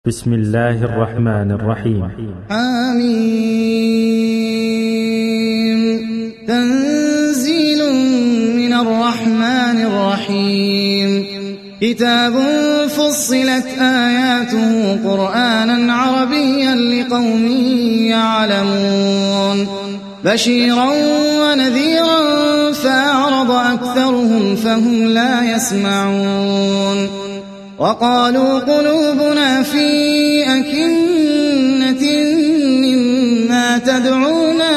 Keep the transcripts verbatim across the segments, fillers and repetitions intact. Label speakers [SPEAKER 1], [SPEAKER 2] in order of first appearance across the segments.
[SPEAKER 1] بسم الله الرحمن الرحيم.
[SPEAKER 2] آمين. تنزيل من الرحمن الرحيم. كتاب فصلت آياته قرآنا عربيا لقوم يعلمون بشيرا ونذيرا فأعرض أكثرهم فهم لا يسمعون وقالوا قلوبنا في أكنة مما تدعونا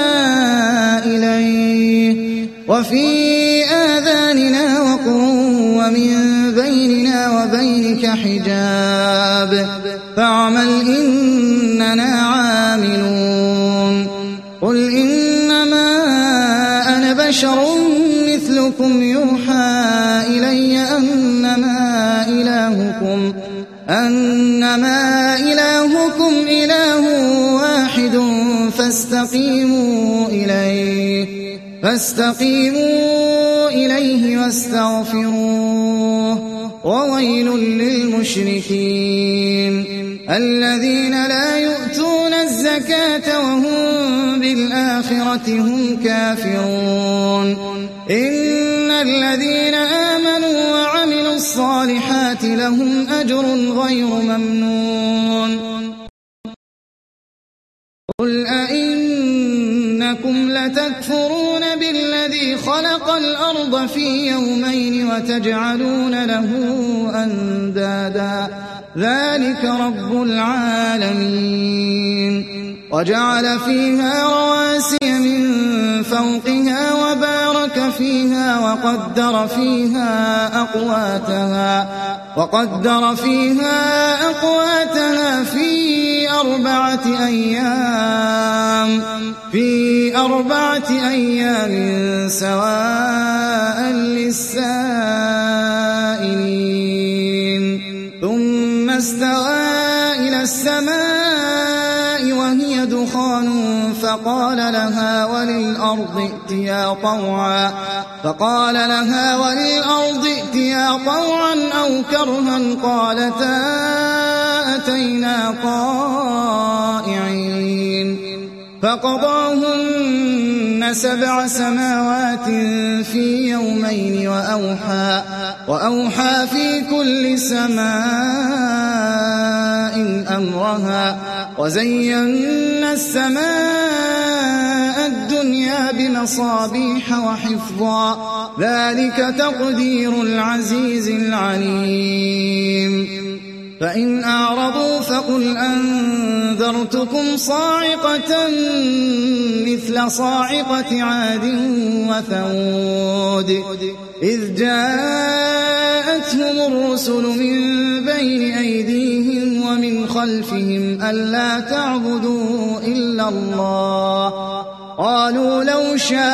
[SPEAKER 2] إليه وفي آذاننا وقر ومن بيننا وبينك حجاب فاعمل إننا عاملون قل إنما أنا بشر مثلكم يوحى إلي أنما إلهكم أنما إلهكم إله واحد فاستقيموا إليه فاستقيموا إليه واستغفروه وويل للمشركين الذين لا يؤتون الزكاة وهم بالآخرة هم كافرون إن الذين آمنوا وعملوا الصالحات لهم أجر غير ممنون قل أئنكم لتكفرون بالذي خلق الأرض في يومين وتجعلون له أندادا ذلك رب العالمين وجعل فيها رواسي من فوقها وبارك فيها وقدر فيها أقواتها وقدر فيها أقواتها في أربعة أيام في أربعة أيام سواء للسائلين ثم استوى إلى السماء وهي دخان فقال لها وللأرض ائتيا طوعا فقال لها وللأرض ائتيا طوعا أو كرها قالتا أتينا طائعين فقضاهن سبع سماوات في يومين وأوحى وأوحى في كل سماء أمرها وزينا السماء الدنيا بمصابيح وحفظا ذلك تقدير العزيز العليم فإن أعرضوا فقل أنذرتكم صاعقة مثل صاعقة عاد وثمود إذ جاءتهم الرسل من بين أيديهم ومن خلفهم ألا تعبدوا إلا الله قالوا لو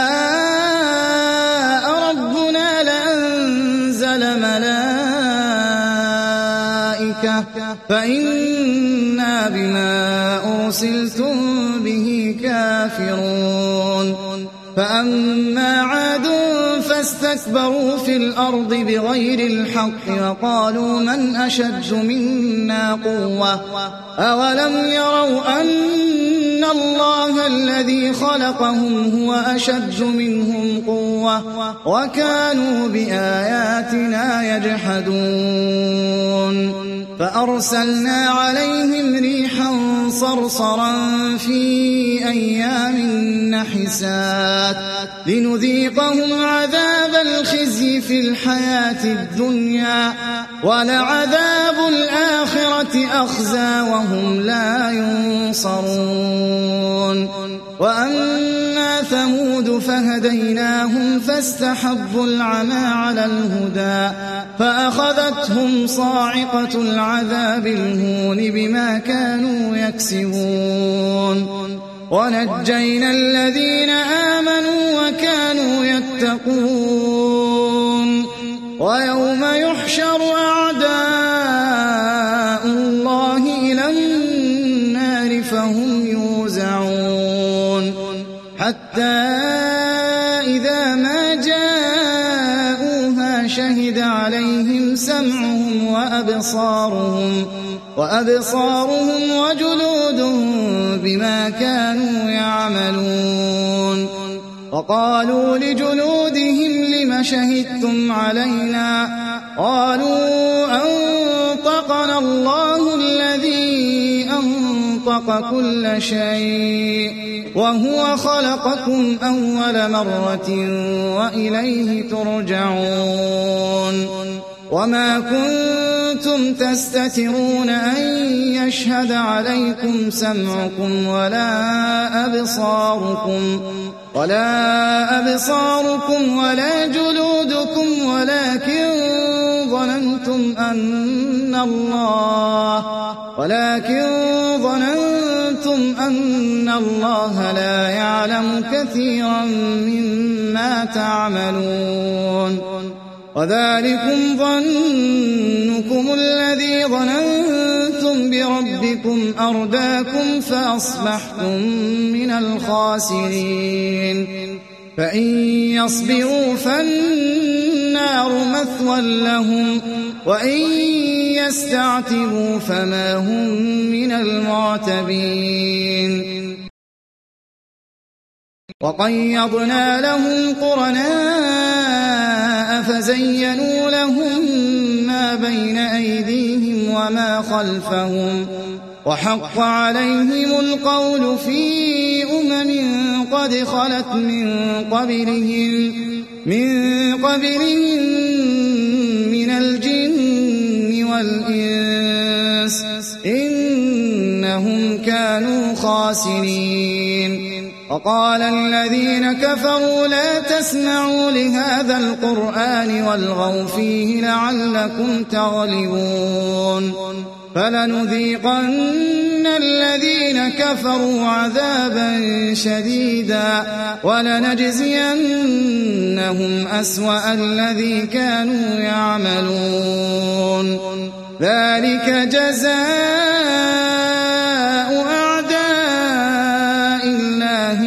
[SPEAKER 2] شاء ربنا لأنزل ملائكة فإنا بما أرسلتم به كافرون فأما عاد فاستكبروا في الأرض بغير الحق وقالوا من أشد منا قوة أولم يروا أن الله الذي خلقهم هو أشد منهم قوة وكانوا بآياتنا يجحدون فأرسلنا عليهم ريحا صرصرا في أيام نحسات لنذيقهم عذاب الخزي في الحياة الدنيا ولعذاب الآخرة أخزى وهم لا ينصرون وأما ثمود فهديناهم فاستحبوا العمى على الهدى فأخذتهم صاعقة العذاب الهون بما كانوا يكسبون ونجينا الذين آمنوا وكانوا يتقون ويوم يحشر أعداء الله إلى النار فهم يوزعون حتى إذا ما جاءوها شهد عليهم سمعهم وأبصارهم وأبصارهم وجلودهم بما كانوا يعملون. وقالوا لجلودهم لم شهدتم علينا؟ قالوا أنطقنا الله الذي أنطق كل شيء وهو خلقكم أول مرة وإليه ترجعون. وما كنتم تستترون أن يشهد عليكم سمعكم ولا أبصاركم ولا أبصاركم ولا جلودكم ولكن ظننتم أن الله ولكن ظننتم أن الله لا يعلم كثيرا مما تعملون. وذلكم ظنكم الذي ظننتم بربكم أرداكم فأصبحتم من الخاسرين. فإن يصبروا فالنار مثوى لهم وإن يستعتبوا فما هم من المعتبين. وقيضنا لهم قرناء فزينوا لهم ما بين أيديهم وما خلفهم وحق عليهم القول في أمم قد خلت من قبلهم من قبلهم من الجن والإنس إنهم كانوا خاسرين. وقال الذين كفروا لا تسمعوا لهذا القرآن والغوا فيه لعلكم تغلبون. فلنذيقن الذين كفروا عذابا شديدا ولنجزينهم أسوأ الذي كانوا يعملون. ذلك جزاء أعداء الله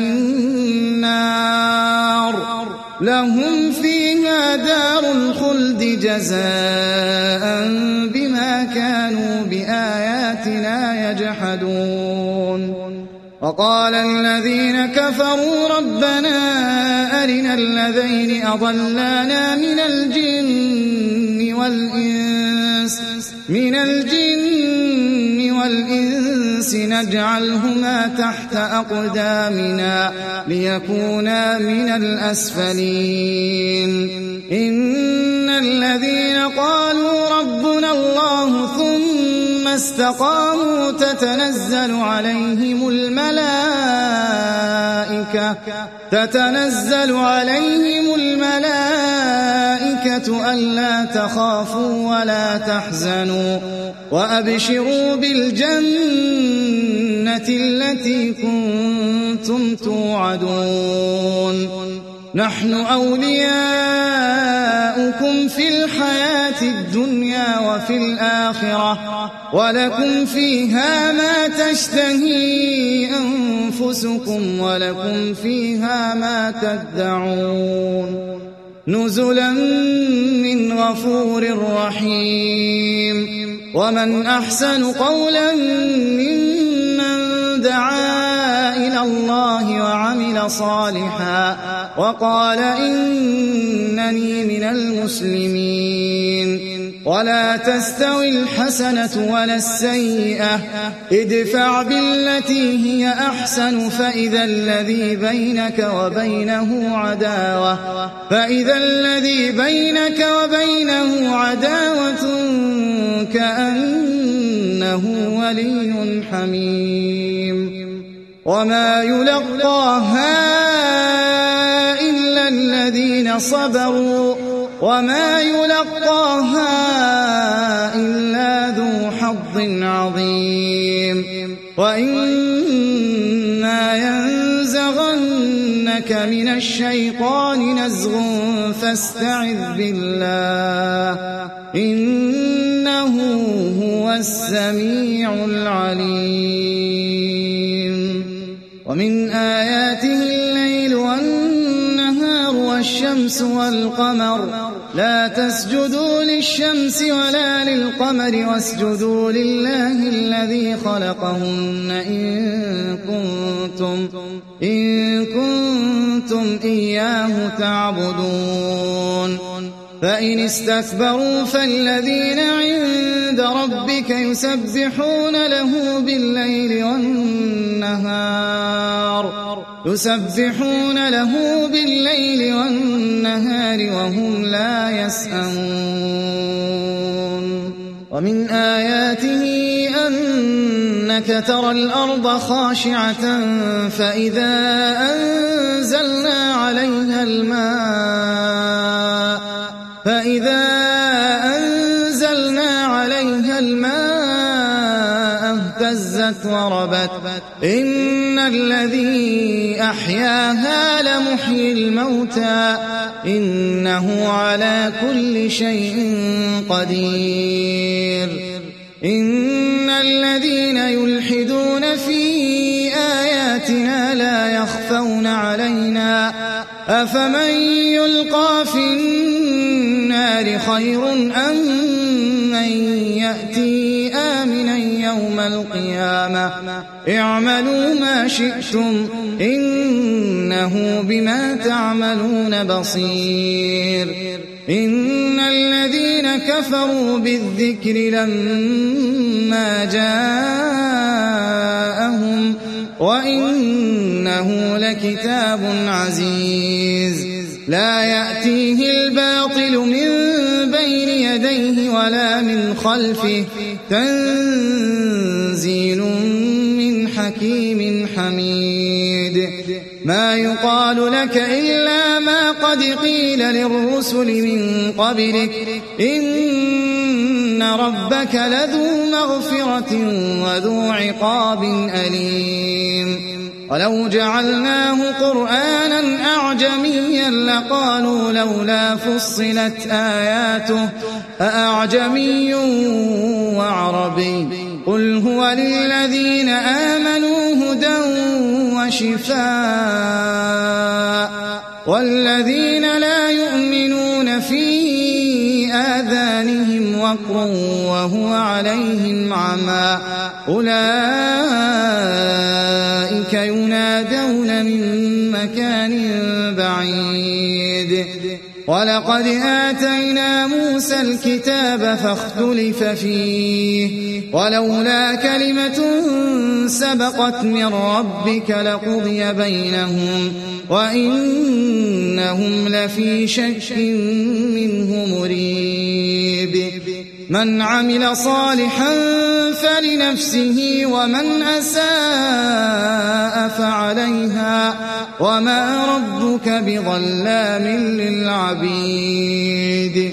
[SPEAKER 2] النار لهم فيها دار الخلد جزاء بما كانوا بآياتنا يجحدون. وقال الذين كفروا ربنا أرنا الذين أضلانا من الجن والإنس من الجن والإنس نجعلهما تحت أقدامنا ليكونا من الأسفلين. إن الذين قالوا ربنا الله ثم استقاموا تتنزل عليهم الملائكة تتنزل عليهم الملائكة ألا تخافوا ولا تحزنوا وأبشروا بالجنة التي كنتم توعدون. نحن أولياؤكم في الحياة الدنيا وفي الآخرة ولكم فيها ما تشتهي أنفسكم ولكم فيها ما تدعون. نزلا من غفور رحيم. ومن أحسن قولا ممن دعا إلى الله وعمل صالحا وقال إنني من المسلمين. ولا تستوي الحسنة ولا السيئة ادفع بالتي هي أحسن فإذا الذي بينك وبينه عداوة فإذا الذي بينك وبينه عداوة كأنه ولي حميم. وما يلقاها إلا الذين صبروا وما يلقاها إلا ذو حظ عظيم. وإما ينزغنك من الشيطان نزغ فاستعذ بالله إنه هو السميع العليم. ومن آياته الليل والنهار والشمس والقمر لا تسجدوا للشمس ولا للقمر واسجدوا لله الذي خلقهن إن كنتم, إن كنتم إياه تعبدون فإن استكبروا فالذين عند ربك يسبحون له بالليل والنهار يسبحون له بالليل والنهار وهم لا يسأمون ومن آياته أنك ترى الأرض خاشعة فإذا أنزلنا عليها الماء فإذا أنزلنا عليها الماء اهتزت وربت إن الذي أحياها لمحيي الموتى إنه على كل شيء قدير إن الذين يلحدون في آياتنا لا يخفون علينا أفمن يلقى في النار خير أم من يأتي آمنا يوم القيامة اعملوا ما شئتم إنه بما تعملون بصير إن الذين كفروا بالذكر لما جاءهم وإنه لكتاب عزيز لا يأتيه الباطل من بين يديه ولا من خلفه تنزيل من حكيم حميد ما يقال لك إلا ما قد قيل للرسل من قبلك إن ربك لذو مغفرة وذو عقاب أليم ولو جعلناه قرآنا أعجميا لقالوا لولا فصلت آياته أأعجمي وعربي قل هو للذين آمنوا هدى وشفاء والذين لا يؤمنون في آذانهم وقر وهو عليهم عمى أولئك ينادون من مكان بعيد ولقد آتينا موسى الكتاب فاختلف فيه ولولا كلمة سبقت من ربك لقضي بينهم وإنهم لفي شك منه مريب من عمل صالحا فلنفسه ومن أساء فعليها وما ربك بظلام للعبيد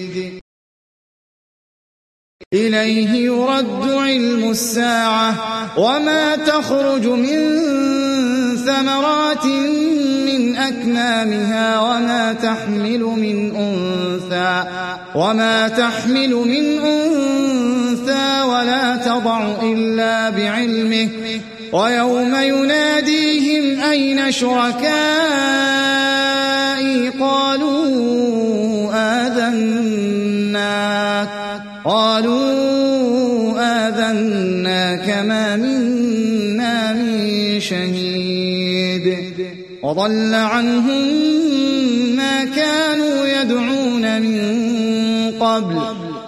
[SPEAKER 2] إليه يرد علم الساعة وما تخرج من ثمرات من أكمامها وما تحمل من أنثى وما تحمل من أنثى ولا تضع إلا بعلمه ويوم يناديهم أين شركائي قالوا آذناك قالوا آذناك ما منا من شهيد وضل عنهم ما كانوا يدعون من قبل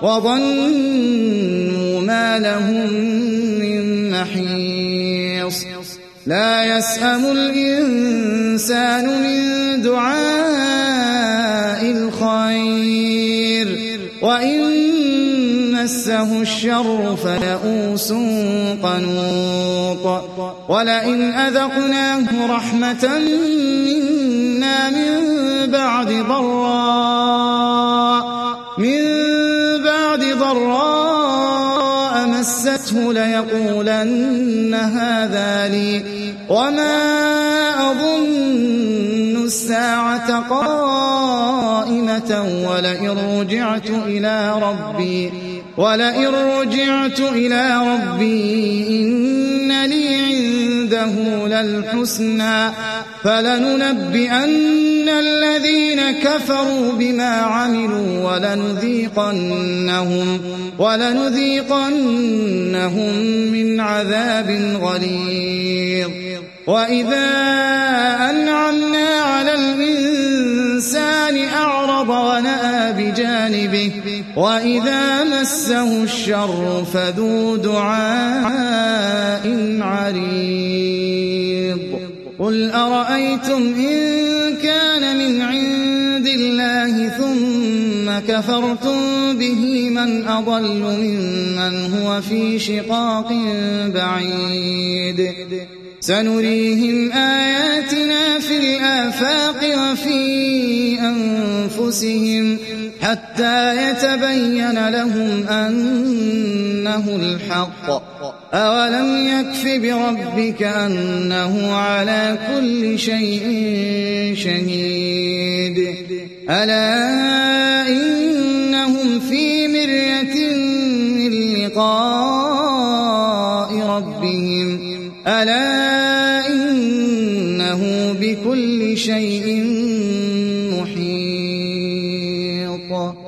[SPEAKER 2] وظنوا ما لهم من محيص لا يسأم الإنسان من دعاء الخير وإن مسه الشر فيئوس قنوط ولئن أذقناه رحمة منا من بعد ضراء من بعد ضراء مسته ليقولن هذا لي وما أظن الساعة قائمة ولئن رجعت إلى ربي ولئن رجعت إلى ربي إن لي عنده للحسنى فلننبئن الذين كفروا بما عملوا ولنذيقنهم, ولنذيقنهم من عذاب غليظ. وإذا أنعمنا على الإنسان أعرض ونأى بجانبه وإذا مسه الشر فذو دعاء عريض. قل أرأيتم إن كان من عند الله ثم كفرتم به من أضل ممن هو في شقاق بعيد. سنريهم آياتنا في الآفاق وفي أنفسهم حتى يتبين لهم أنه الحق. أولم يكف بربك أنه على كل شيء شهيد. ألا إنهم في مرية من لقاء ربهم ألا إنه بكل شيء محيط.